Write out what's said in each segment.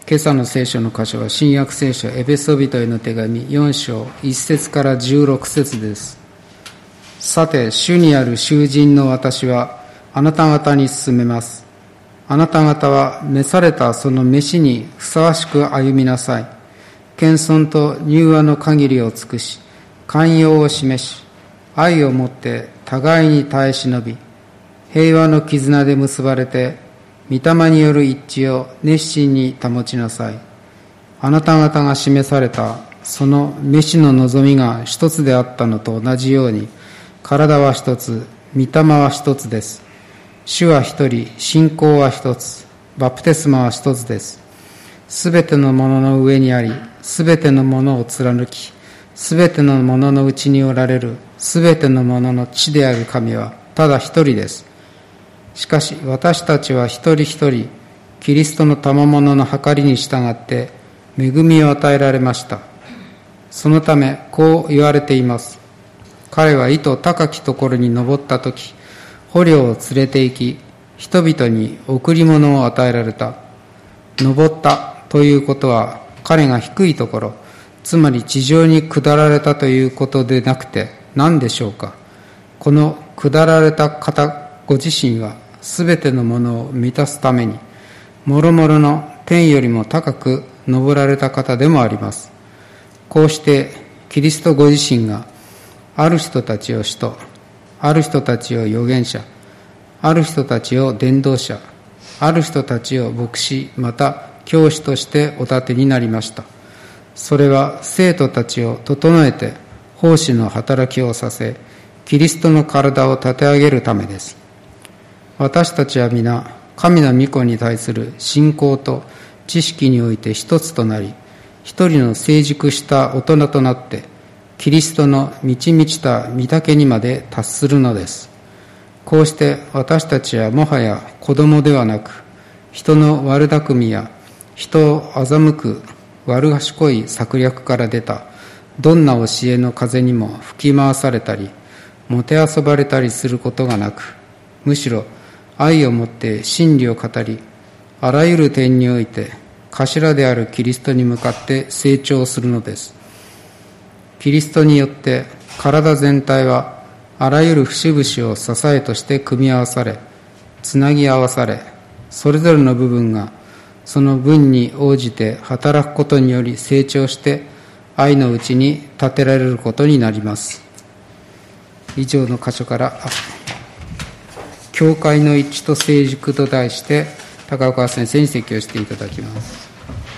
今朝の聖書の箇所は新約聖書エペソ人への手紙4章1節から16節です。さて、主にある囚人の私はあなた方に勧めます。あなた方は召されたその召しにふさわしく歩みなさい。謙遜と柔和の限りを尽くし、寛容を示し、愛をもって互いに耐え忍び、平和の絆で結ばれて、御霊による一致を熱心に保ちなさい。あなた方が示されたその召しの望みが一つであったのと同じように、体は一つ、御霊は一つです。主は一人、信仰は一つ、バプテスマは一つです。すべてのものの上にあり、すべてのものを貫き、すべてのもののうちにおられる、すべてのものの地である神はただ一人です。しかし私たちは一人一人、キリストの賜物の計りに従って恵みを与えられました。そのためこう言われています。彼は意図高きところに登ったとき、捕虜を連れて行き、人々に贈り物を与えられた。登ったということは、彼が低いところ、つまり地上に下られたということでなくて何でしょうか。この下られた方ご自身はすべてのものを満たすために、もろもろの天よりも高く登られた方でもあります。こうしてキリストご自身が、ある人たちを使徒、ある人たちを預言者、ある人たちを伝道者、ある人たちを牧師、また教師としてお立てになりました。それは生徒たちを整えて奉仕の働きをさせ、キリストの体を立て上げるためです。私たちは皆、神の御子に対する信仰と知識において一つとなり、一人の成熟した大人となって、キリストの満ち満ちた御丈にまで達するのです。こうして私たちはもはや子供ではなく、人の悪巧みや人を欺く悪賢い策略から出たどんな教えの風にも吹き回されたり、もてあそばれたりすることがなく、むしろ愛をもって真理を語り、あらゆる点において頭であるキリストに向かって成長するのです。キリストによって体全体はあらゆる節々を支えとして組み合わされ、つなぎ合わされ、それぞれの部分がその分に応じて働くことにより成長して愛のうちに立てられることになります。以上の箇所から教会の一致と成熟と題して高岡先生に説教していただきます。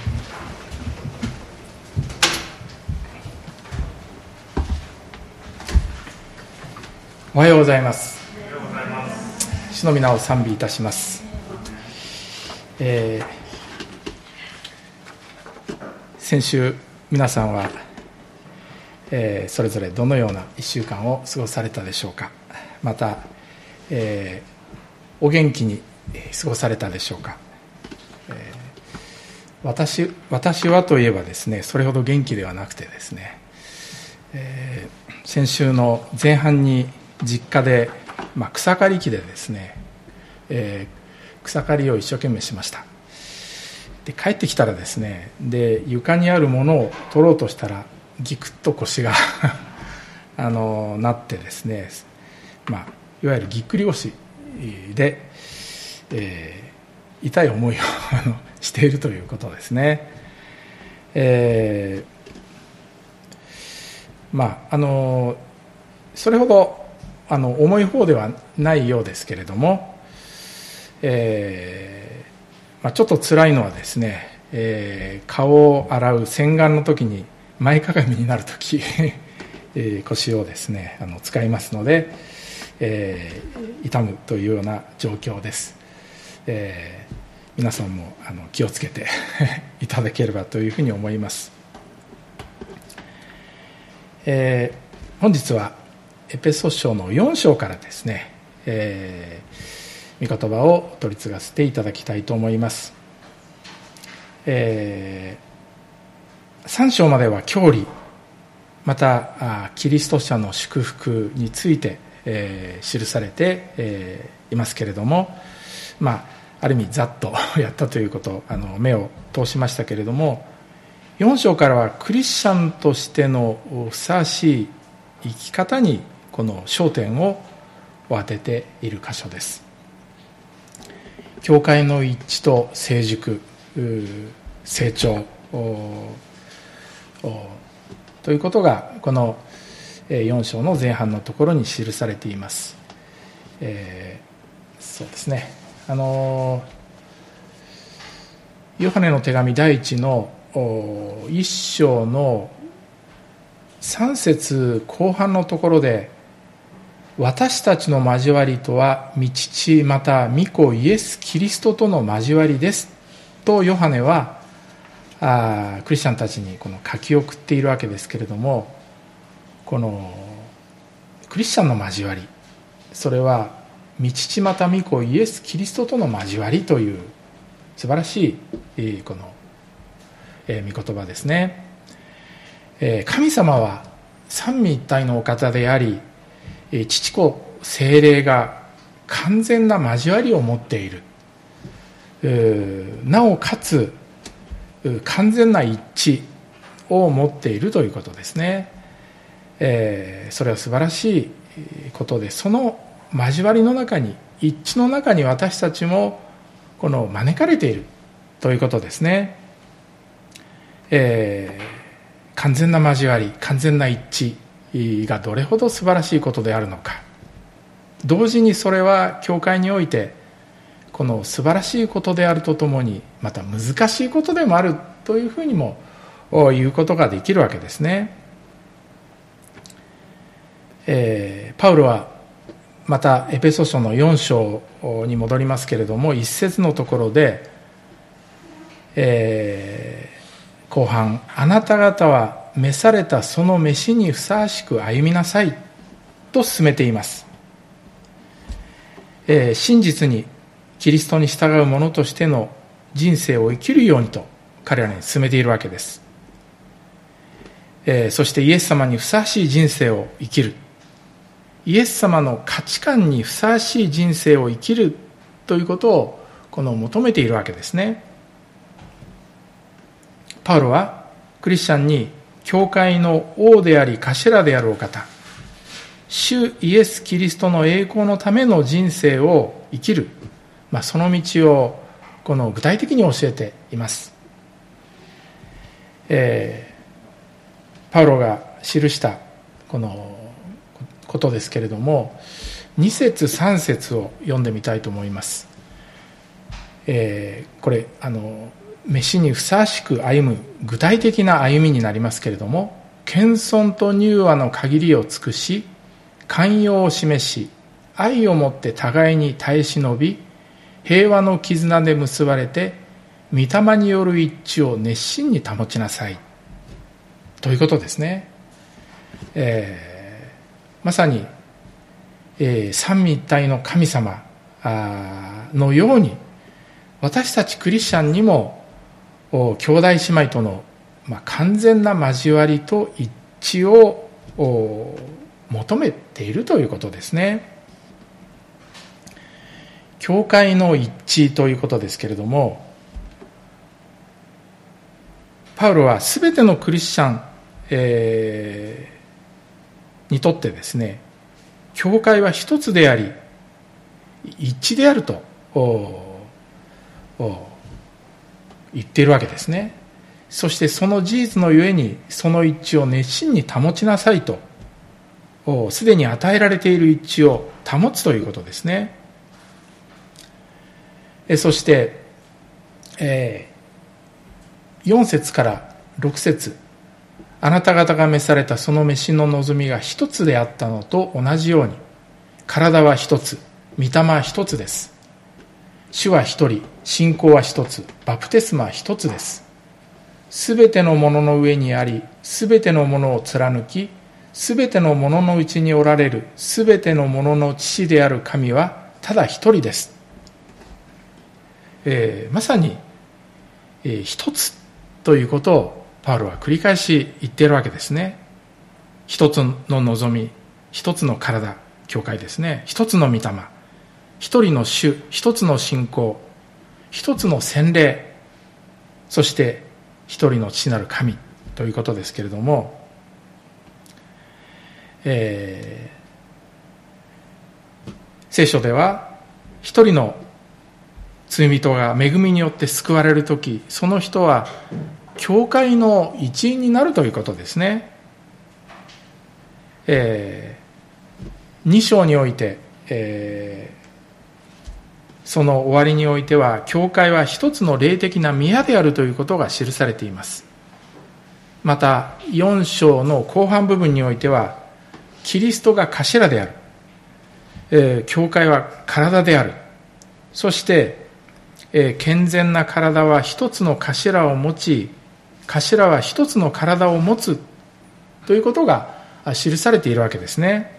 おはようございます。主の皆を賛美いたします。先週皆さんは、それぞれどのような1週間を過ごされたでしょうか。また、お元気に過ごされたでしょうか。私はといえばですね、それほど元気ではなくてですね、先週の前半に実家で、草刈り機でですね、草刈りを一生懸命しました。で帰ってきたらですね、で床にあるものを取ろうとしたらギクッと腰がなってですね、いわゆるぎっくり腰で、痛い思いをしているということですね。それほど重い方ではないようですけれども、ちょっと辛いのはですね、顔を洗う洗顔の時に前かがみになる時腰をですね使いますので、痛むというような状況です。皆さんも気をつけていただければというふうに思います。本日はエペソ書の4章からですね、御言葉を取り継がせていただきたいと思います。3章までは教理、またキリスト者の祝福について、記されて、いますけれども、 ある意味ざっとやったということ目を通しましたけれども、4章からはクリスチャンとしてのふさわしい生き方にこの焦点を当てている箇所です。教会の一致と成熟、成長ということがこの4章の前半のところに記されています。そうですね、ヨハネの手紙第1の1章の3節後半のところで、私たちの交わりとは御父また御子イエス・キリストとの交わりですとヨハネはクリスチャンたちにこの書き送っているわけですけれども、このクリスチャンの交わり、それは御父また御子イエス・キリストとの交わりという素晴らしいこの御言葉ですね。神様は三位一体のお方であり、父子聖霊が完全な交わりを持っている、なおかつ完全な一致を持っているということですね。それは素晴らしいことで、その交わりの中に、一致の中に私たちもこの招かれているということですね。完全な交わり、完全な一致がどれほど素晴らしいことであるのか、同時にそれは教会においてこの素晴らしいことであるとともに、また難しいことでもあるというふうにも言うことができるわけですね。パウロはまたエペソ書の4章に戻りますけれども、一節のところで、後半、あなた方は召されたその召しにふさわしく歩みなさいと進めています。真実にキリストに従う者としての人生を生きるようにと彼らに進めているわけです。そしてイエス様にふさわしい人生を生きる、イエス様の価値観にふさわしい人生を生きるということをこの求めているわけですね。パウロはクリスチャンに教会の王であり頭であるお方、主イエス・キリストの栄光のための人生を生きる、その道をこの具体的に教えています。パウロが記したこのことですけれども、2節3節を読んでみたいと思います。これ召しにふさわしく歩む具体的な歩みになりますけれども、謙遜と柔和の限りを尽くし、寛容を示し、愛をもって互いに耐え忍び、平和の絆で結ばれて御霊による一致を熱心に保ちなさいということですね。まさに、三位一体の神様のように、私たちクリスチャンにも兄弟姉妹との、完全な交わりと一致を求めているということですね。教会の一致ということですけれども、パウロはすべてのクリスチャン、にとってですね、教会は一つであり一致であると言っているわけですね。そしてその事実のゆえにその一致を熱心に保ちなさいと、すでに与えられている一致を保つということですね。そして、4節から6節、あなた方が召されたその召しの望みが一つであったのと同じように、体は一つ、御霊は一つです。主は一人、信仰は一つ、バプテスマは一つです。すべてのものの上にあり、すべてのものを貫き、すべてのもののうちにおられる、すべてのものの父である神はただ一人です。まさに、一つということをパウロは繰り返し言っているわけですね。一つの望み、一つの体、教会ですね。一つの御霊、一人の主、一つの信仰、 一つの洗礼、そして一人の父なる神ということですけれども、聖書では一人の罪人が恵みによって救われるとき、その人は教会の一員になるということですね。2章において、その終わりにおいては、教会は一つの霊的な宮であるということが記されています。また4章の後半部分においては、キリストが頭である、教会は体である、そして、健全な体は一つの頭を持ち、頭は一つの体を持つということが記されているわけですね。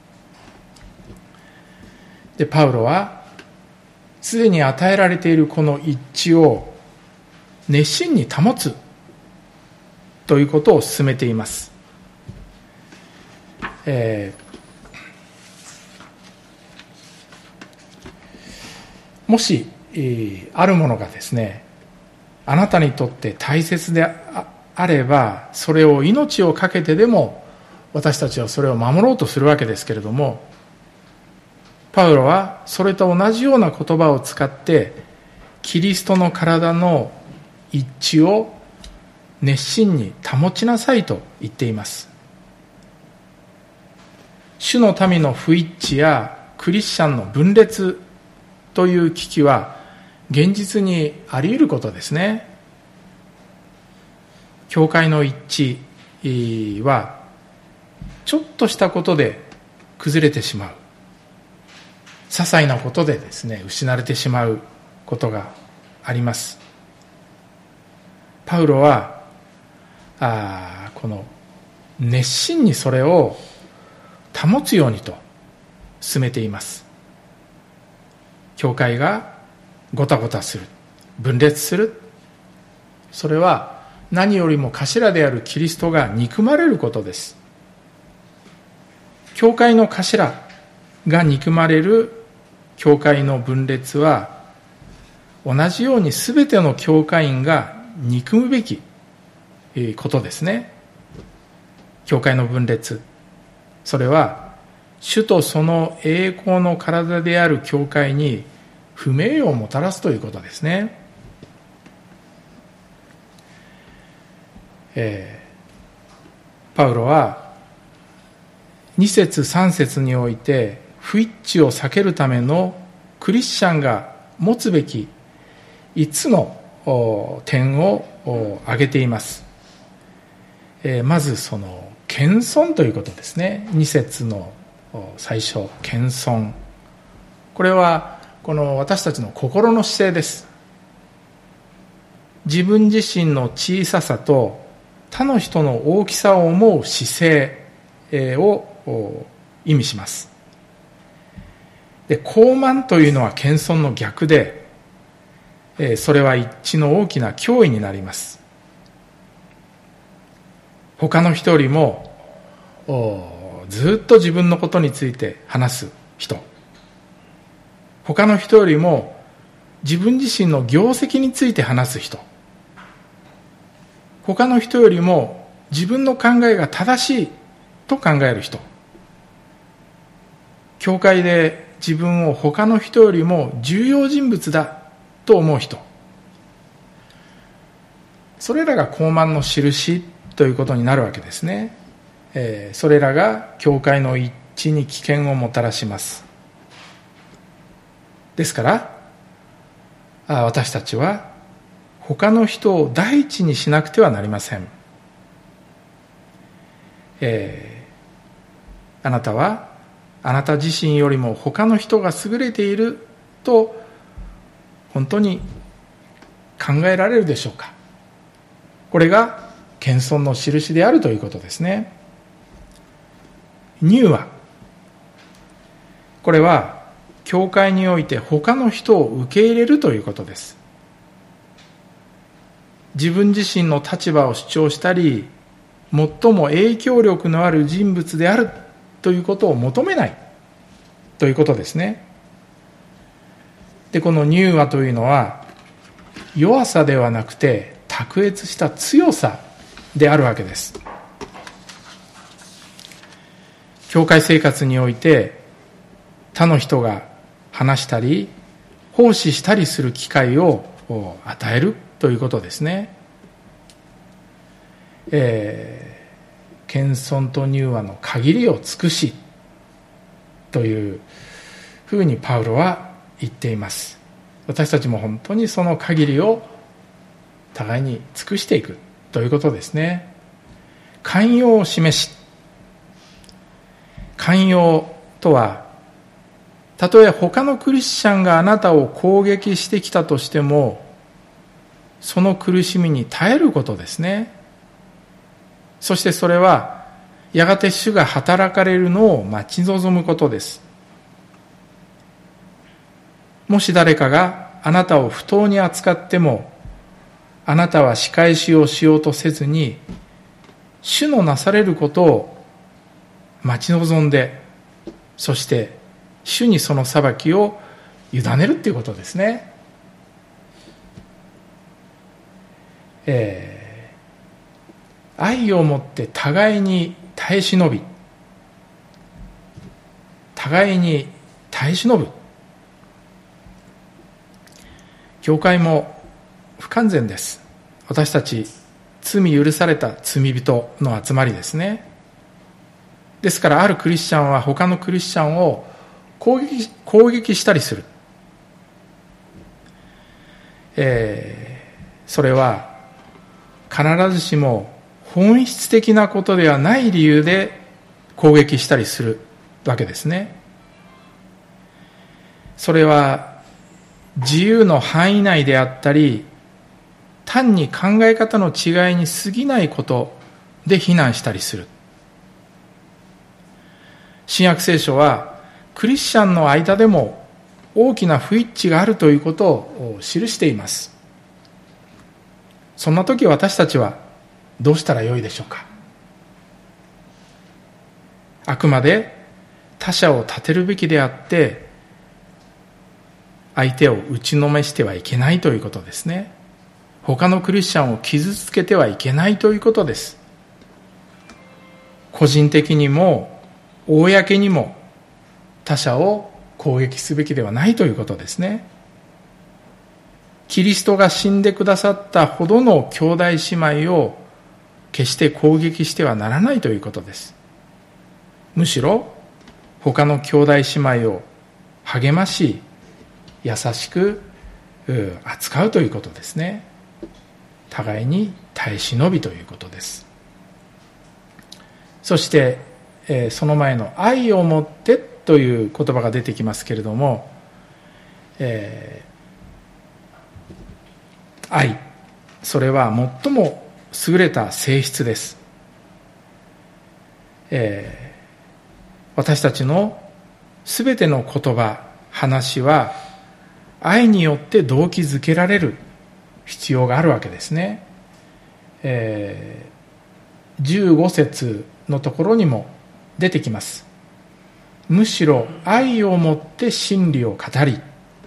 で、パウロはすでに与えられているこの一致を熱心に保つということを進めています。もしあるものがですね、あなたにとって大切であれば、それを命を懸けてでも私たちはそれを守ろうとするわけですけれども、パウロはそれと同じような言葉を使ってキリストの体の一致を熱心に保ちなさいと言っています。主の民の不一致やクリスチャンの分裂という危機は現実にあり得ることですね。教会の一致はちょっとしたことで崩れてしまう、些細なことでですね失われてしまうことがあります。パウロはこの熱心にそれを保つようにと進めています。教会がごたごたする、分裂する、それは何よりも頭であるキリストが憎まれることです。教会の頭が憎まれる教会の分裂は、同じように全ての教会員が憎むべきことですね。教会の分裂、それは主とその栄光の体である教会に不名誉をもたらすということですね。パウロは2節3節において不一致を避けるためのクリスチャンが持つべき5つの点を挙げています。まずその謙遜ということですね。2節の最初、謙遜、これはこの私たちの心の姿勢です。自分自身の小ささと他の人の大きさを思う姿勢を意味します。で、傲慢というのは謙遜の逆で、それは一致の大きな脅威になります。他の人よりもずっと自分のことについて話す人、他の人よりも自分自身の業績について話す人、他の人よりも自分の考えが正しいと考える人、教会で自分を他の人よりも重要人物だと思う人、それらが傲慢の印ということになるわけですね。それらが教会の一致に危険をもたらします。ですから私たちは他の人を第一にしなくてはなりません。あなたはあなた自身よりも他の人が優れていると本当に考えられるでしょうか。これが謙遜の印であるということですね。柔和、これは教会において他の人を受け入れるということです。自分自身の立場を主張したり、最も影響力のある人物であるということを求めないということですね。で、この柔和というのは弱さではなくて卓越した強さであるわけです。教会生活において他の人が話したり奉仕したりする機会を与えるということですね。謙遜と柔和の限りを尽くしというふうにパウロは言っています。私たちも本当にその限りを互いに尽くしていくということですね。寛容を示し、寛容とは、たとえ他のクリスチャンがあなたを攻撃してきたとしても、その苦しみに耐えることですね。そしてそれはやがて主が働かれるのを待ち望むことです。もし誰かがあなたを不当に扱っても、あなたは仕返しをしようとせずに、主のなされることを待ち望んで、そして主にその裁きを委ねるということですね。愛をもって互いに耐え忍び、互いに耐え忍ぶ。教会も不完全です。私たち罪許された罪人の集まりですね。ですからあるクリスチャンは他のクリスチャンを攻撃したりする。それは必ずしも本質的なことではない理由で攻撃したりするわけですね。それは自由の範囲内であったり、単に考え方の違いに過ぎないことで非難したりする。新約聖書はクリスチャンの間でも大きな不一致があるということを記しています。そんな時私たちはどうしたらよいでしょうか。あくまで他者を立てるべきであって、相手を打ちのめしてはいけないということですね。他のクリスチャンを傷つけてはいけないということです。個人的にも公にも他者を攻撃すべきではないということですね。キリストが死んでくださったほどの兄弟姉妹を決して攻撃してはならないということです。むしろ他の兄弟姉妹を励まし、優しく扱うということですね。互いに耐え忍びということです。そして、その前の愛をもってという言葉が出てきますけれども、愛、それは最も優れた性質です。私たちのすべての言葉、話は愛によって動機づけられる必要があるわけですね。15節のところにも出てきます。むしろ愛をもって真理を語り、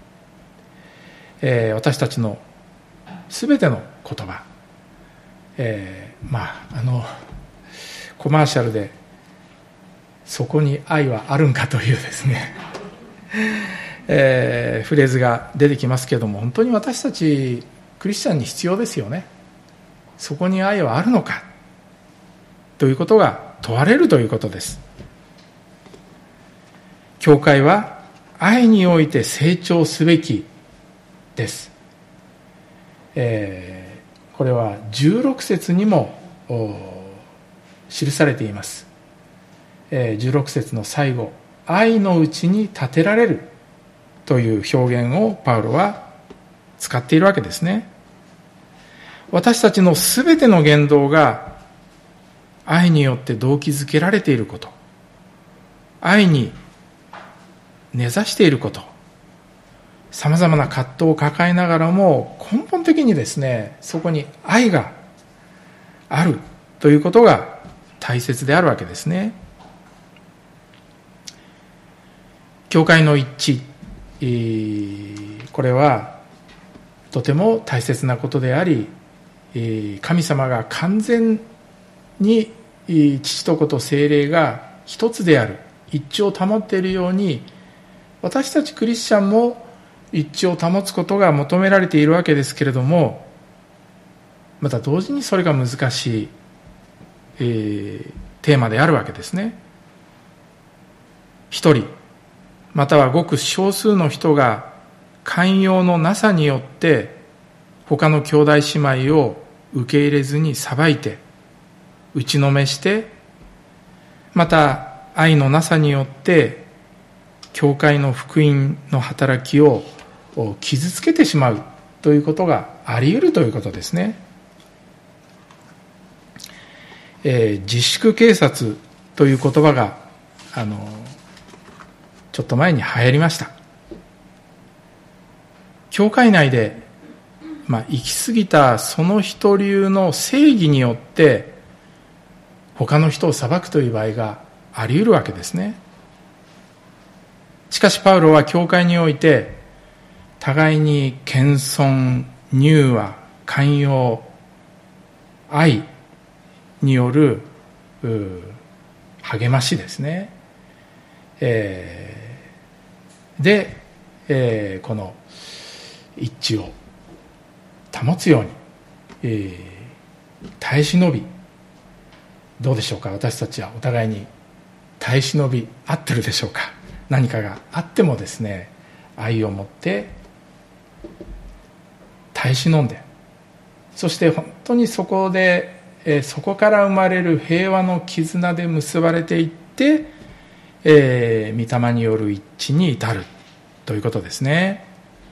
私たちのすべての言葉、コマーシャルでそこに愛はあるんかというですね、フレーズが出てきますけれども、本当に私たちクリスチャンに必要ですよね。そこに愛はあるのかということが問われるということです。教会は愛において成長すべきです。これは16節にも記されています。16節の最後、愛のうちに立てられるという表現をパウロは使っているわけですね。私たちのすべての言動が愛によって動機づけられていること、愛に根ざしていること、さまざまな葛藤を抱えながらも根本的にですね、そこに愛があるということが大切であるわけですね。教会の一致、これはとても大切なことであり、神様が完全に父と子と聖霊が一つである、一致を保っているように、私たちクリスチャンも一致を保つことが求められているわけですけれども、また同時にそれが難しい、テーマであるわけですね。一人またはごく少数の人が寛容のなさによって他の兄弟姉妹を受け入れずに裁いて打ちのめして、また愛のなさによって教会の福音の働きを傷つけてしまうということがあり得るということですね。自粛警察という言葉がちょっと前に流行りました。教会内で、行き過ぎたその人流の正義によって他の人を裁くという場合があり得るわけですね。しかしパウロは教会において互いに謙遜、柔和、寛容、愛による励ましですね。で、この一致を保つように、耐え忍び、どうでしょうか。私たちはお互いに耐え忍び合ってるでしょうか。何かがあってもですね、愛を持って耐え忍んで、そして本当にそこで、そこから生まれる平和の絆で結ばれていって、御霊による一致に至るということですね。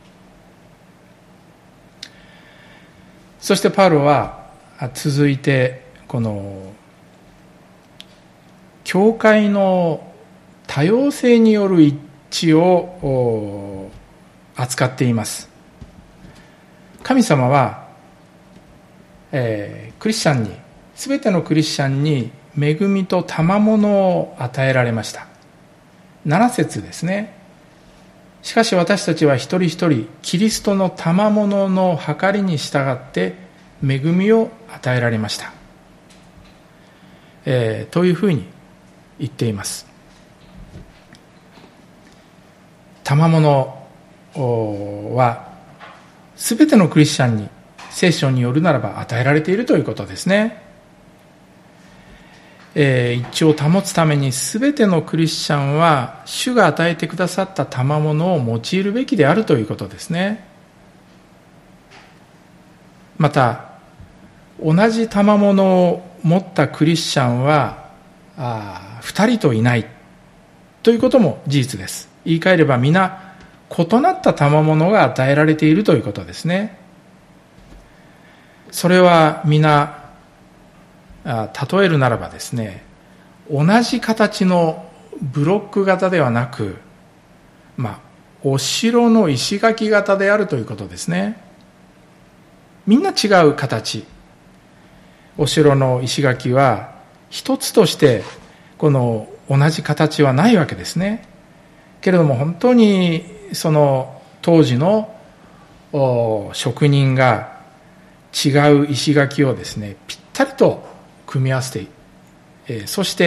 そしてパウロは続いてこの教会の多様性による一致を扱っています。神様は、クリスチャンに、すべてのクリスチャンに恵みと賜物を与えられました。7節ですね。しかし私たちは一人一人キリストの賜物の計りに従って恵みを与えられました、というふうに言っています。賜物はすべてのクリスチャンに聖書によるならば与えられているということですね。一致を保つためにすべてのクリスチャンは主が与えてくださった賜物を用いるべきであるということですね。また同じ賜物を持ったクリスチャンは2人といないということも事実です。言い換えれば皆異なった賜物が与えられているということですね。それは皆例えるならばですね、同じ形のブロック型ではなく、お城の石垣型であるということですね。みんな違う形。お城の石垣は一つとしてこの同じ形はないわけですね。けれども本当にその当時の職人が違う石垣をですね、ぴったりと組み合わせて、そして、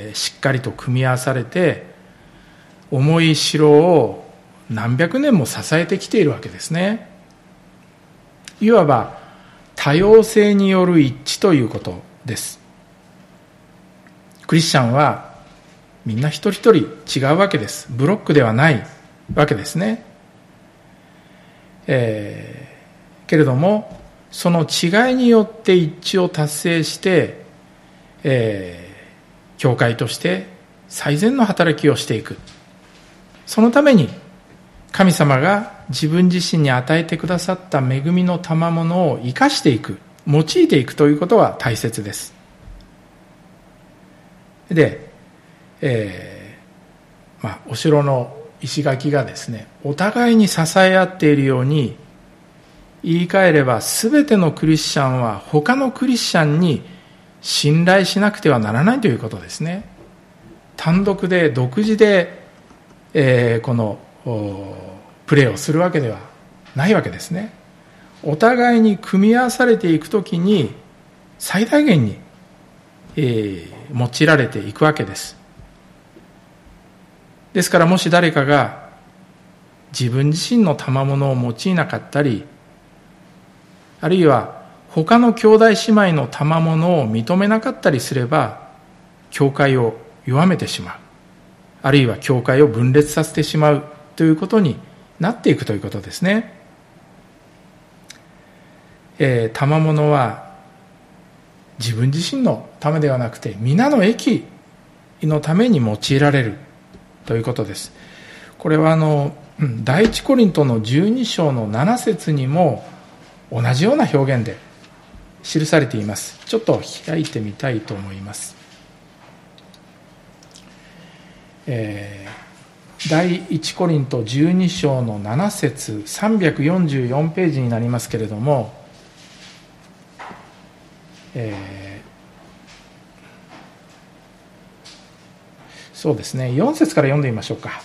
しっかりと組み合わされて重い城を何百年も支えてきているわけですね。いわば多様性による一致ということです。クリスチャンはみんな一人一人違うわけです。ブロックではないわけですね。けれどもその違いによって一致を達成して、教会として最善の働きをしていく。そのために神様が自分自身に与えてくださった恵みの賜物を生かしていく、用いていくということは大切です。で、お城の石垣がですね、お互いに支え合っているように、言い換えれば全てのクリスチャンは他のクリスチャンに信頼しなくてはならないということですね。単独で独自で、このプレーをするわけではないわけですね。 お互いに組み合わされていくときに最大限に、用いられていくわけです。ですから、もし誰かが自分自身の賜物を用いなかったり、あるいは他の兄弟姉妹の賜物を認めなかったりすれば、教会を弱めてしまう、あるいは教会を分裂させてしまうということになっていくということですね。賜物は自分自身のためではなくて、皆の益のために用いられるということです。これは第一コリントの12章の7節にも同じような表現で記されています。ちょっと開いてみたいと思います。第一コリント12章の7節344ページになりますけれども、そうですね、4節から読んでみましょうか。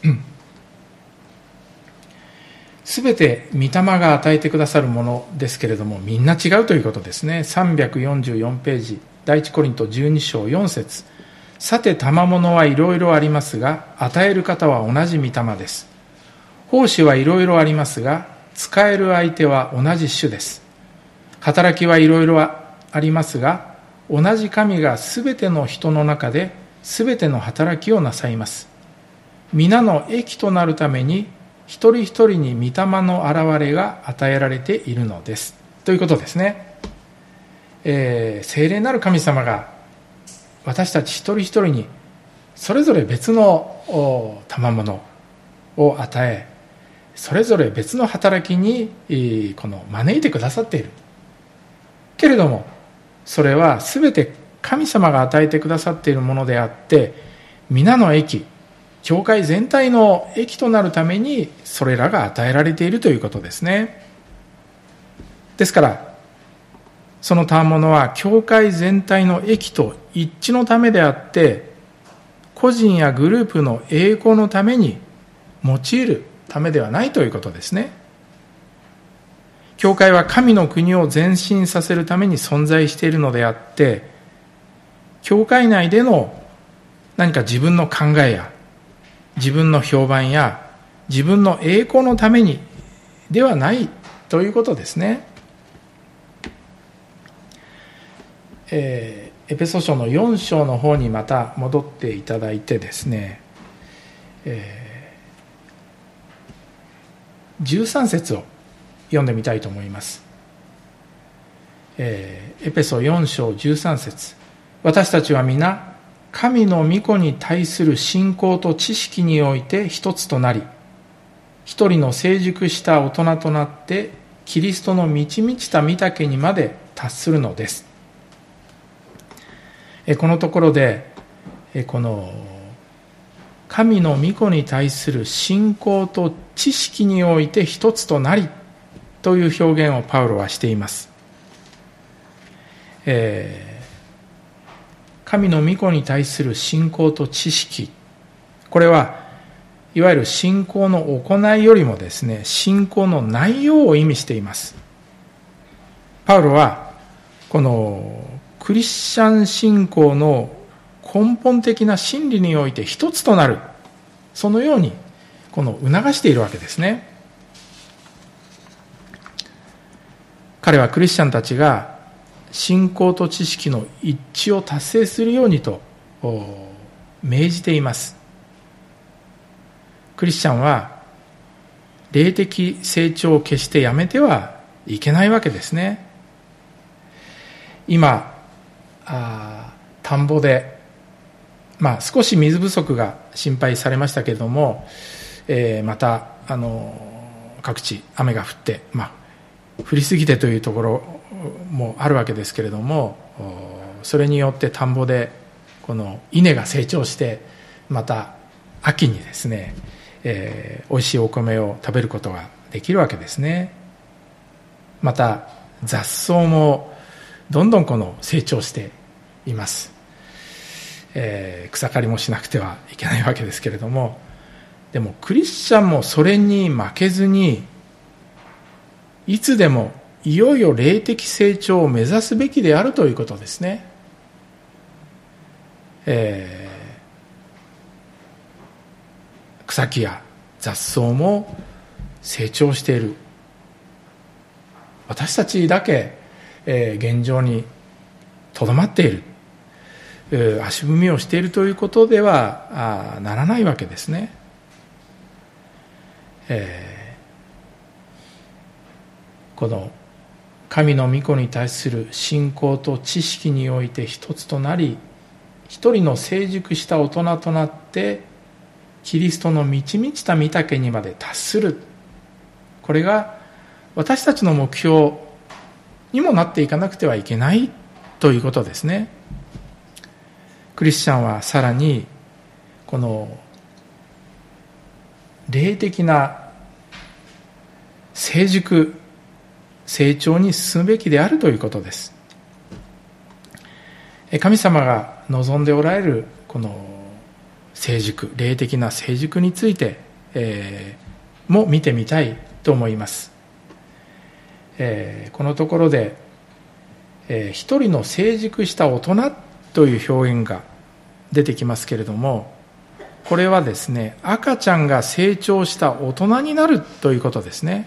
すべて御霊が与えてくださるものですけれども、みんな違うということですね。344ページ、第一コリント12章4節。さて賜物はいろいろありますが、与える方は同じ御霊です。奉仕はいろいろありますが、使える相手は同じ主です。働きはいろいろありますが、同じ神がすべての人の中ですべての働きをなさいます。皆の益となるために、一人一人に御霊の現れが与えられているのです。ということですね。聖霊なる神様が私たち一人一人にそれぞれ別の賜物を与え、それぞれ別の働きに招いてくださっている。けれども、それはすべて神様が与えてくださっているものであって、皆の益、教会全体の益となるためにそれらが与えられているということですね。ですからその賜物は教会全体の益と一致のためであって、個人やグループの栄光のために用いるためではないということですね。教会は神の国を前進させるために存在しているのであって、教会内での何か自分の考えや自分の評判や自分の栄光のためにではないということですね。エペソ書の4章の方にまた戻っていただいてですね、13節を読んでみたいと思います。エペソ4章13節。私たちは皆神の御子に対する信仰と知識において一つとなり、一人の成熟した大人となってキリストの満ち満ちた御岳にまで達するのです。このところでこの神の御子に対する信仰と知識において一つとなりという表現をパウロはしています。神の御子に対する信仰と知識、これはいわゆる信仰の行いよりもですね、信仰の内容を意味しています。パウロはこのクリスチャン信仰の根本的な真理において一つとなる、そのようにこの促しているわけですね。彼はクリスチャンたちが信仰と知識の一致を達成するようにと命じています。クリスチャンは霊的成長を決してやめてはいけないわけですね。今田んぼで、少し水不足が心配されましたけれども、また各地雨が降って、降りすぎてというところもあるわけですけれども、それによって田んぼでこの稲が成長して、また秋にですね、美味しいお米を食べることができるわけですね。また雑草もどんどん成長しています。草刈りもしなくてはいけないわけですけれども、でもクリスチャンもそれに負けずにいつでもいよいよ霊的成長を目指すべきであるということですね。草木や雑草も成長している。私たちだけ、現状にとどまっている、足踏みをしているということではならないわけですね。この神の御子に対する信仰と知識において一つとなり、一人の成熟した大人となってキリストの満ち満ちた御丈にまで達する。これが私たちの目標にもなっていかなくてはいけないということですね。クリスチャンはさらにこの霊的な成熟、成長に進むべきであるということです。神様が望んでおられるこの成熟、霊的な成熟について、も見てみたいと思います。このところで、一人の成熟した大人という表現が出てきますけれども、これはですね、赤ちゃんが成長した大人になるということですね。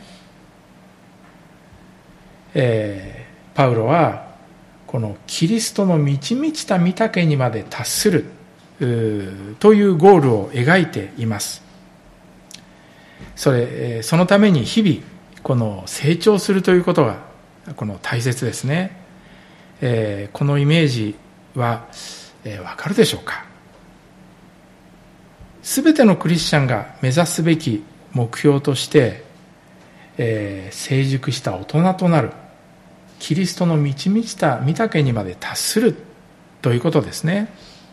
パウロはこのキリストの満ち満ちた御丈にまで達するというゴールを描いています。そのために日々この成長するということがこの大切ですね。このイメージはわかるでしょうか。すべてのクリスチャンが目指すべき目標として、成熟した大人となる、キリストの満ち満ちた御丈にまで達するということですね。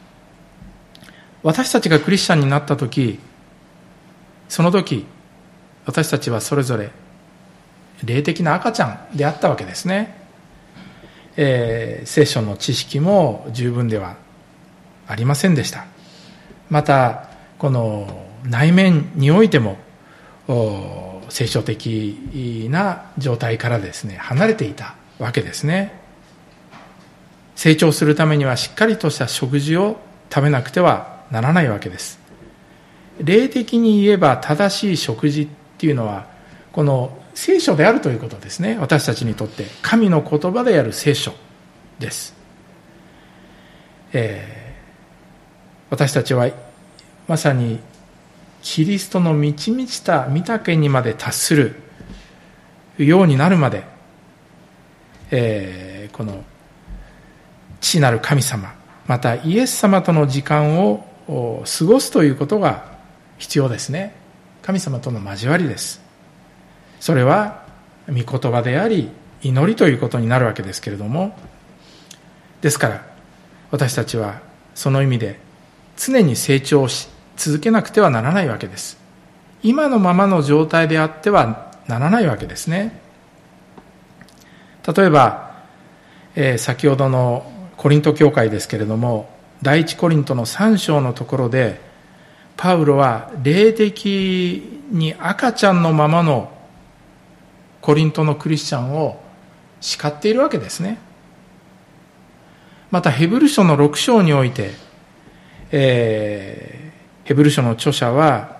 私たちがクリスチャンになったとき、その時私たちはそれぞれ霊的な赤ちゃんであったわけですね。聖書の知識も十分ではありませんでした。またこの内面においても聖書的な状態からですね離れていたわけですね。成長するためにはしっかりとした食事を食べなくてはならないわけです。霊的に言えば正しい食事っていうのはこの聖書であるということですね。私たちにとって神の言葉である聖書です。私たちはまさにキリストの満ち満ちた御丈にまで達するようになるまで、この父なる神様またイエス様との時間を過ごすということが必要ですね。神様との交わりです。それは御言葉であり祈りということになるわけですけれども、ですから私たちはその意味で常に成長し続けなくてはならないわけです。今のままの状態であってはならないわけですね。例えば、先ほどのコリント教会ですけれども、第一コリントの3章のところでパウロは霊的に赤ちゃんのままのコリントのクリスチャンを叱っているわけですね。またヘブル書の6章において、ヘブル書の著者は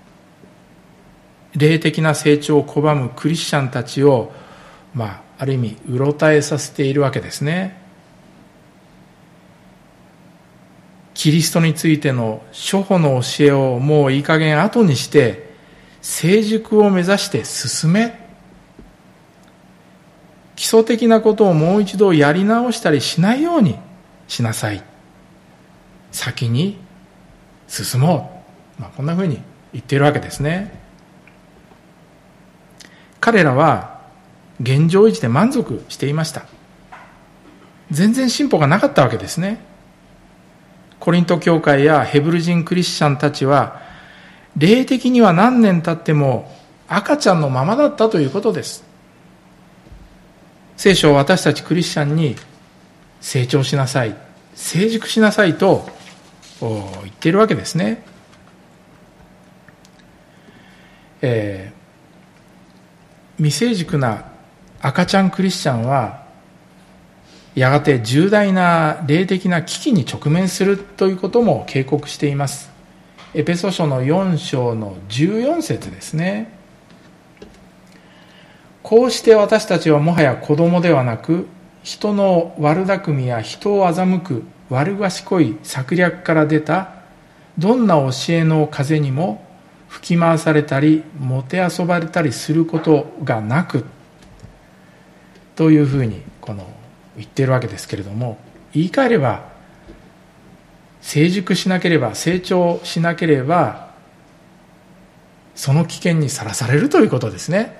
霊的な成長を拒むクリスチャンたちを、ある意味うろたえさせているわけですね。キリストについての初歩の教えをもういい加減後にして成熟を目指して進め、基礎的なことをもう一度やり直したりしないようにしなさい。先に進もう。こんなふうに言っているわけですね。彼らは現状維持で満足していました。全然進歩がなかったわけですね。コリント教会やヘブル人クリスチャンたちは霊的には何年経っても赤ちゃんのままだったということです。聖書は私たちクリスチャンに成長しなさい、成熟しなさいと言っているわけですね。 未成熟な赤ちゃんクリスチャンはやがて重大な霊的な危機に直面するということも警告しています。エペソ書の4章の14節ですね。こうして私たちはもはや子供ではなく、人の悪巧みや人を欺く悪賢い策略から出たどんな教えの風にも吹き回されたりもてあそばれたりすることがなく、というふうに言っているわけですけれども、言い換えれば成熟しなければ、成長しなければその危険にさらされるということですね。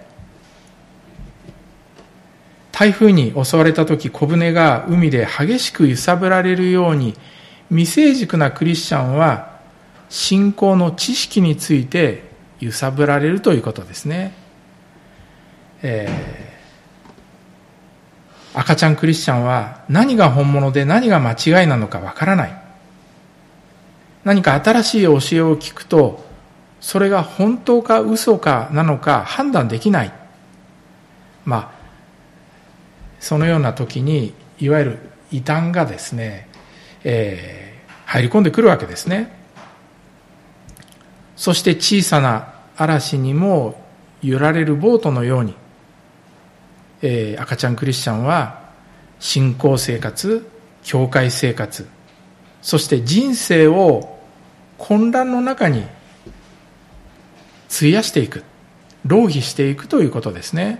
台風に襲われた時、小舟が海で激しく揺さぶられるように、未成熟なクリスチャンは信仰の知識について揺さぶられるということですね。赤ちゃんクリスチャンは何が本物で何が間違いなのかわからない。何か新しい教えを聞くと、それが本当か嘘かなのか判断できない。そのような時にいわゆる異端がですね、入り込んでくるわけですね。そして小さな嵐にも揺られるボートのように、赤ちゃんクリスチャンは信仰生活、教会生活、そして人生を混乱の中に費やしていく、浪費していくということですね。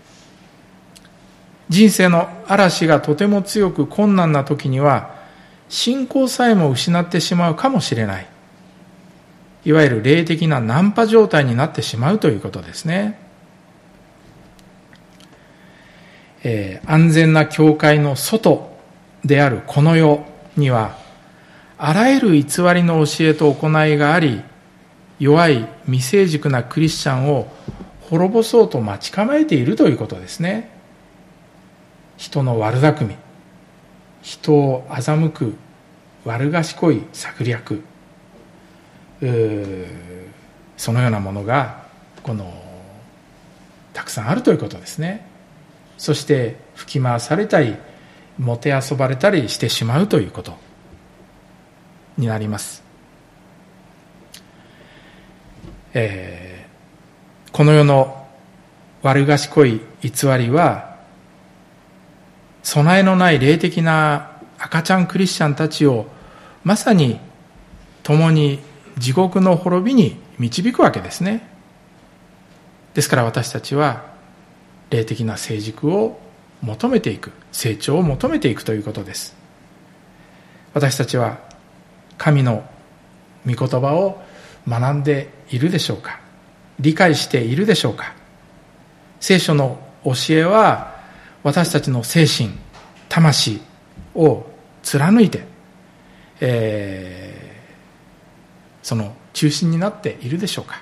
人生の嵐がとても強く困難な時には信仰さえも失ってしまうかもしれない、いわゆる霊的なナンパ状態になってしまうということですね。安全な教会の外であるこの世にはあらゆる偽りの教えと行いがあり、弱い未成熟なクリスチャンを滅ぼそうと待ち構えているということですね。人の悪巧み、人を欺く悪賢い策略、そのようなものがたくさんあるということですね。そして吹き回されたりもてあそばれたりしてしまうということになります。この世の悪賢い偽りは、備えのない霊的な赤ちゃんクリスチャンたちをまさに共に地獄の滅びに導くわけですね。ですから私たちは霊的な成熟を求めていく、成長を求めていくということです。私たちは神の御言葉を学んでいるでしょうか？理解しているでしょうか？聖書の教えは私たちの精神、魂を貫いて、その中心になっているでしょうか？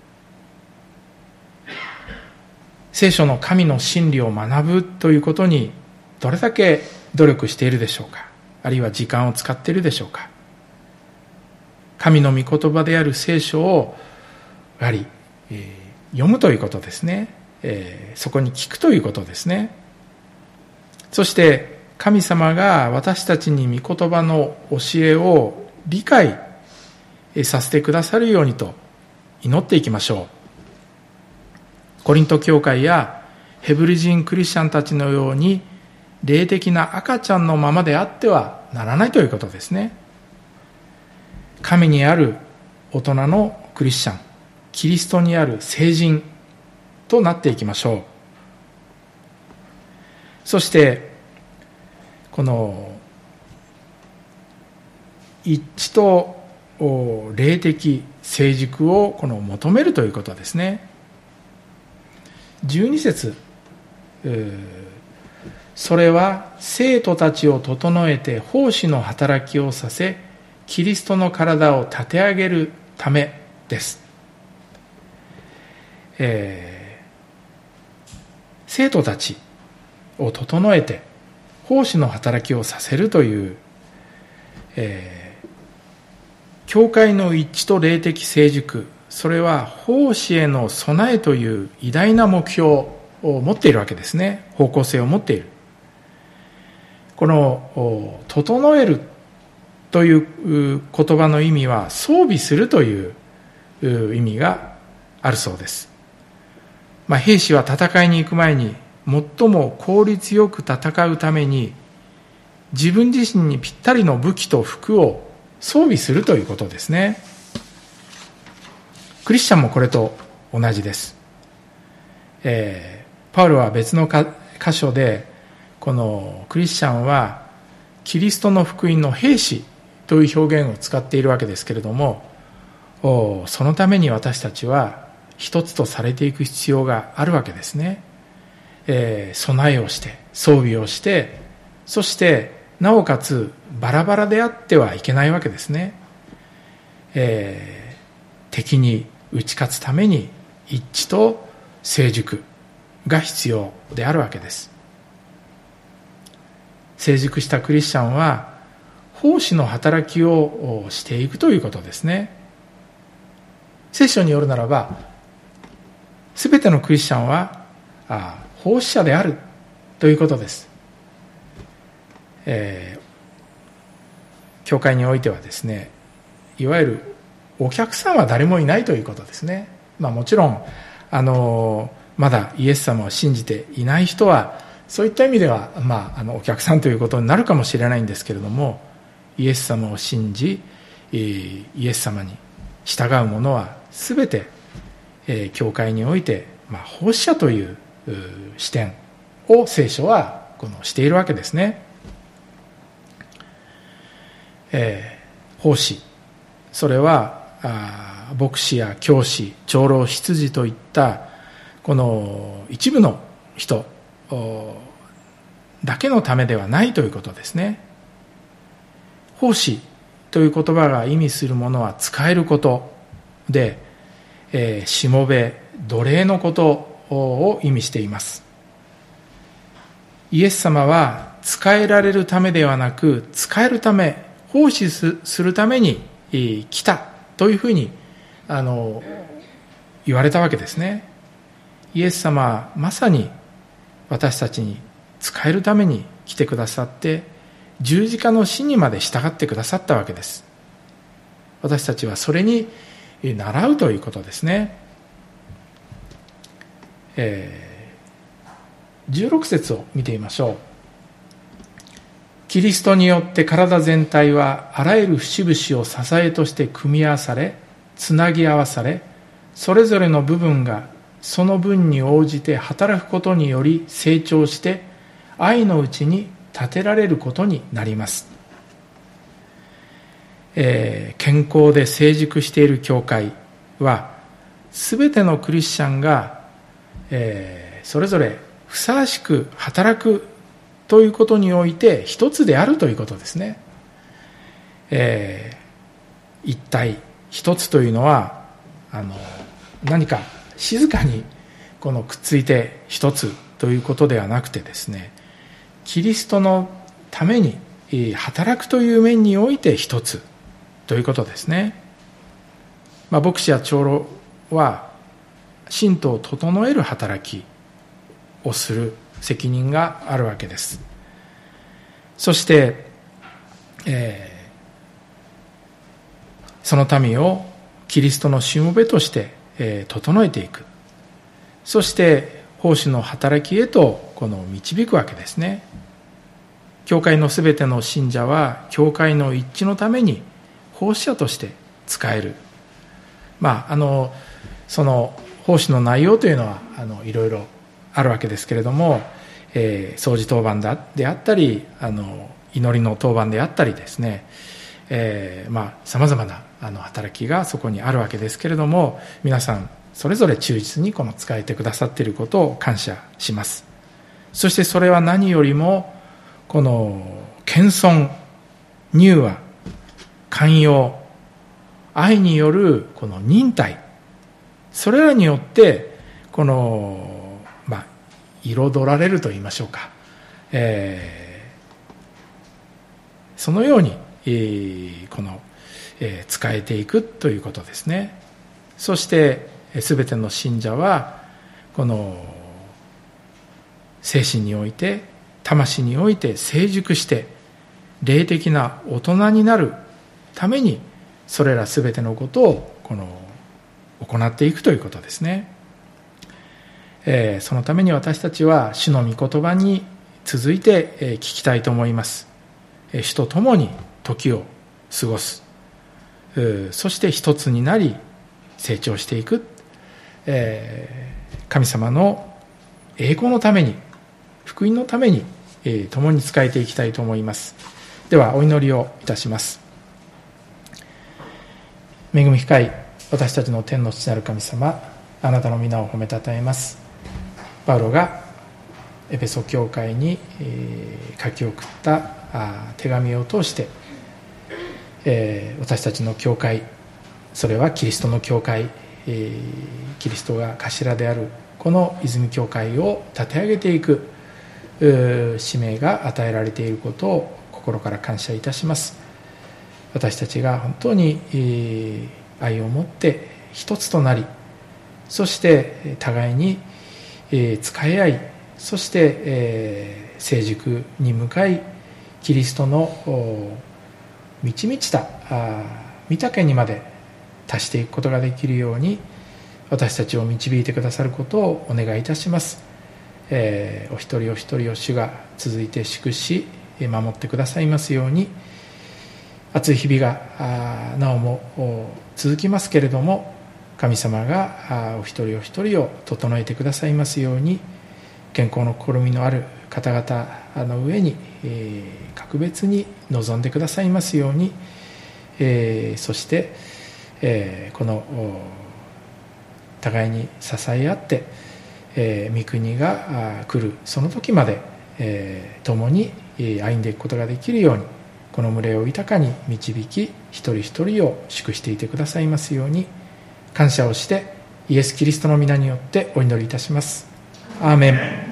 聖書の神の真理を学ぶということにどれだけ努力しているでしょうか？あるいは時間を使っているでしょうか？神の御言葉である聖書をやはり、読むということですね。そこに聞くということですね。そして神様が私たちに御言葉の教えを理解させてくださるようにと祈っていきましょう。コリント教会やヘブル人クリスチャンたちのように霊的な赤ちゃんのままであってはならないということですね。神にある大人のクリスチャン、キリストにある聖人となっていきましょう。そしてこの一致と霊的成熟を求めるということですね。12節、それは生徒たちを整えて奉仕の働きをさせ、キリストの体を立て上げるためです。生徒たちを整えて奉仕の働きをさせるという、教会の一致と霊的成熟、 それは奉仕への備えという偉大な目標を持っているわけですね。方向性を持っている。この整えるという言葉の意味は装備するという意味があるそうです。兵士は戦いに行く前に最も効率よく戦うために自分自身にぴったりの武器と服を装備するということですね。クリスチャンもこれと同じです。パウロは別の箇所でこのクリスチャンはキリストの福音の兵士という表現を使っているわけですけれども、そのために私たちは一つとされていく必要があるわけですね。備えをして装備をして、そしてなおかつバラバラであってはいけないわけですね。敵に打ち勝つために一致と成熟が必要であるわけです。成熟したクリスチャンは奉仕の働きをしていくということですね。聖書によるならば、すべてのクリスチャンは奉仕者であるということです。教会においてはですね、いわゆるお客さんは誰もいないということですね。もちろんまだイエス様を信じていない人はそういった意味では、お客さんということになるかもしれないんですけれども、イエス様を信じイエス様に従う者はすべて教会において、奉仕者という視点を聖書はしているわけですね。奉仕、それは牧師や教師、長老、執事といったこの一部の人だけのためではないということですね。奉仕という言葉が意味するものは使えることで、しもべ、奴隷のことを意味しています。イエス様は使えられるためではなく、使えるため、奉仕するために来たというふうに言われたわけですね。イエス様はまさに私たちに使えるために来てくださって、十字架の死にまで従ってくださったわけです。私たちはそれに習うということですね。16節を見てみましょう。キリストによって体全体はあらゆる節々を支えとして組み合わされ、つなぎ合わされ、それぞれの部分がその分に応じて働くことにより成長して愛のうちに立てられることになります。健康で成熟している教会はすべてのクリスチャンが、それぞれふさわしく働くということにおいて一つであるということですね。一体一つというのは何か静かにくっついて一つということではなくてですね、キリストのために働くという面において一つということですね。牧師や長老は信徒を整える働きをする責任があるわけです。そして、その民をキリストのしもべとして、整えていく。そして奉仕の働きへと導くわけですね。教会のすべての信者は教会の一致のために奉仕者として使える。その奉仕の内容というのはいろいろあるわけですけれども、掃除当番であったり祈りの当番であったりですね、さまざまな働きがそこにあるわけですけれども、皆さんそれぞれ忠実に使えてくださっていることを感謝します。そしてそれは何よりも謙遜、柔和、寛容、愛による忍耐、それらによって彩られると言いましょうか、そのように使えていくということですね。 そして全ての信者はこの精神において魂において成熟して霊的な大人になるためにそれら全てのことを行っていくということですね。そのために私たちは主の御言葉に続いて聞きたいと思います。主と共に時を過ごす、そして一つになり成長していく、神様の栄光のために、福音のために共に仕えていきたいと思います。ではお祈りをいたします。恵み深い私たちの天の父なる神様、あなたの皆を褒めたたえます。パウロがエペソ教会に書き送った手紙を通して、私たちの教会、それはキリストの教会、キリストが頭であるこの泉教会を立て上げていく使命が与えられていることを心から感謝いたします。私たちが本当に愛を持って一つとなり、そして互いに仕え合い、そして成熟に向かい、キリストの満ち満ちた御岳にまで達していくことができるように私たちを導いてくださることをお願いいたします。お一人お一人を主が続いて祝し守ってくださいますように、暑い日々がなおも続きますけれども、神様がお一人お一人を整えてくださいますように、健康の試みのある方々の上に格別に臨んでくださいますように、そしてこの互いに支え合って御国が来るその時まで共に歩んでいくことができるように、この群れを豊かに導き、一人一人を祝していてくださいますように感謝をして、イエス・キリストの皆によってお祈りいたします。アーメン。